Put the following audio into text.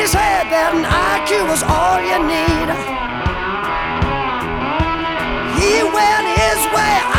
he said that an IQ was all you need. He went his way,